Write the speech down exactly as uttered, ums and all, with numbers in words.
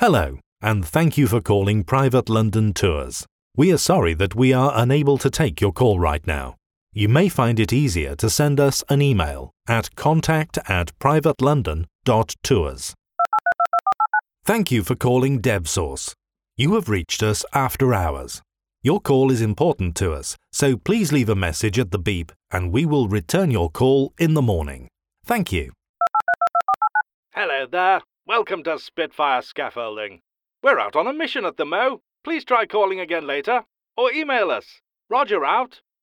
Hello, and thank you for calling Private London Tours. We are sorry that we are unable to take your call right now. You may find it easier to send us an email at contact at privatelondon.tours. Thank you for calling DebSource. You have reached us after hours. Your call is important to us, so please leave a message at the beep and we will return your call in the morning. Thank you. Hello there. Welcome to Spitfire Scaffolding. We're out on a mission at the Mo. Please try calling again later or email us. Roger out.